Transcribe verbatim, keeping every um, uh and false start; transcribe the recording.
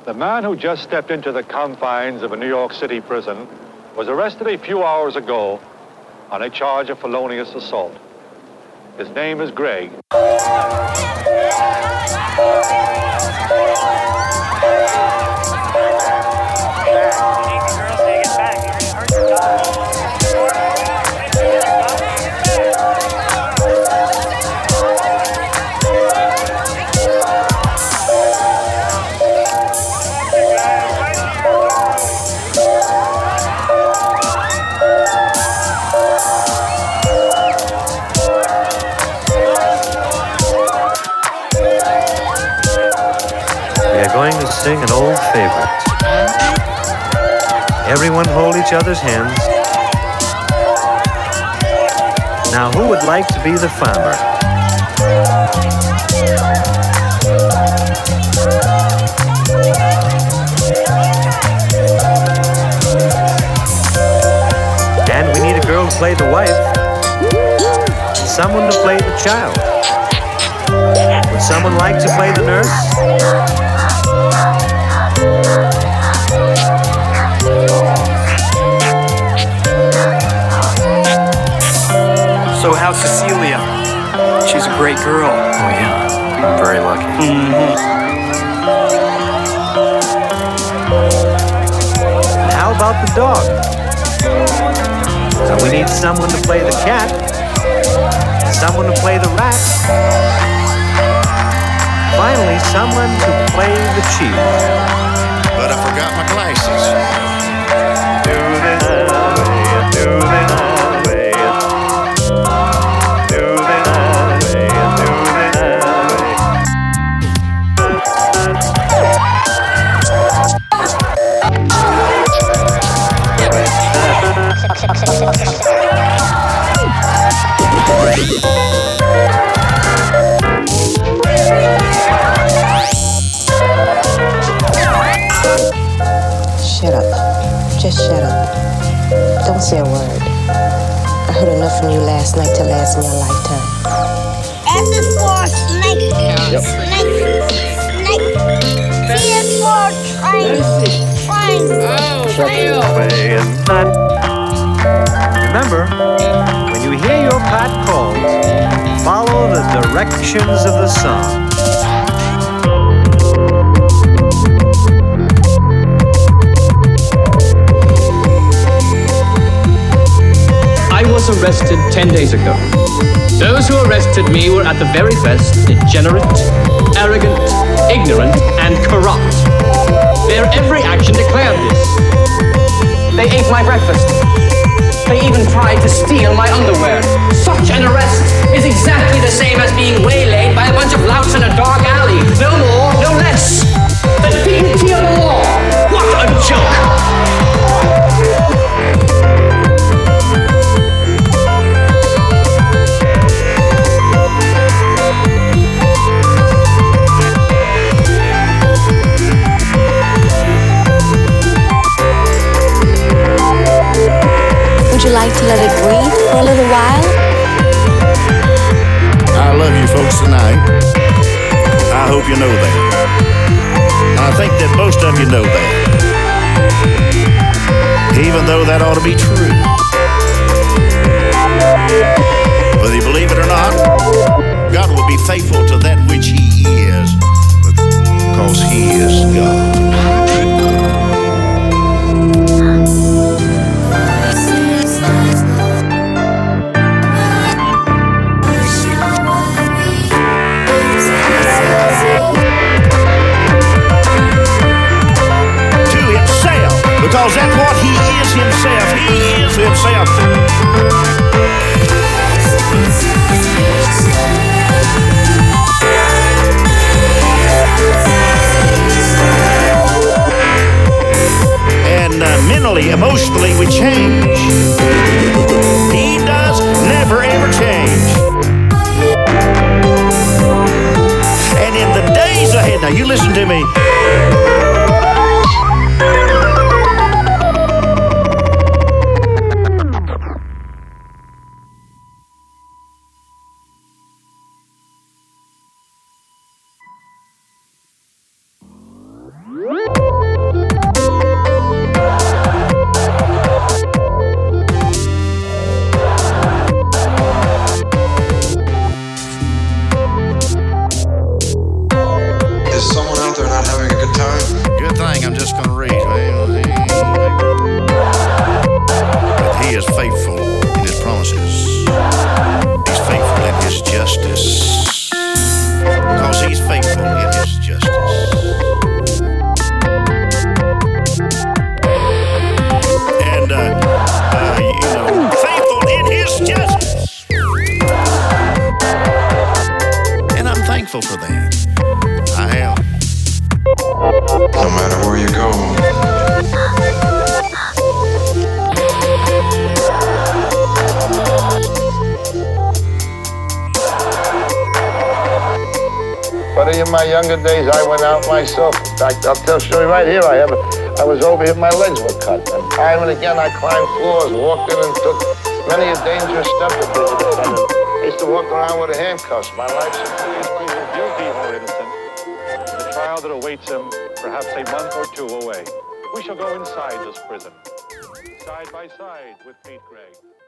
The man who just stepped into the confines of a New York City prison was arrested a few hours ago on a charge of felonious assault. His name is Greg. Going to sing an old favorite. Everyone hold each other's hands. Now, who would like to be the farmer? And we need a girl to play the wife. And someone to play the child. Would someone like to play the nurse? So how's Cecilia? She's a great girl. Oh yeah, I'm very lucky. Mm-hmm. And how about the dog? So we need someone to play the cat, someone to play the rat, finally someone to play the chief. But I forgot my glasses. Do this way, do this way, do this way, do this Shut up. Just shut up. Don't say a word. I heard enough from you last night to last me a lifetime. S is for snake. Yep. Snake. Snake. T is for train. Train. Oh, train. Remember, when you hear your pot called, follow the directions of the song. I was arrested ten days ago. Those who arrested me were at the very best degenerate, arrogant, ignorant, and corrupt. Their every action declared this. They ate my breakfast. They even tried to steal my underwear. Such an arrest is exactly the same as being waylaid by a bunch of louts in a dark alley. No more, no less. The dignity of the law. What a joke! Would you like to let it breathe for a little while? I love you folks tonight. I hope you know that. I think that most of you know that. Even though that ought to be true. Whether you believe it or not, God will be faithful to that which He is, because He is God. Because that's what He is Himself. He is Himself. And uh, mentally, emotionally, we change. He does never ever change. And in the days ahead, now you listen to me. Woo! not having a good time? Good thing, I'm just gonna read. But he is faithful in his promises. He's faithful in his justice. Because he's faithful in his justice. And, uh, uh, you know, faithful in his justice. And I'm thankful for that. I am. No matter where you go. But in my younger days, I went out myself. In fact, I'll tell you right here, I have a, I was over here, my legs were cut. And time and again, I climbed floors, walked in and took many a dangerous step to be independent. I used to walk around with handcuffs. My life's Proven guilty or innocent. The trial that awaits him, perhaps a month or two away. We shall go inside this prison, side by side with Pete Gregg.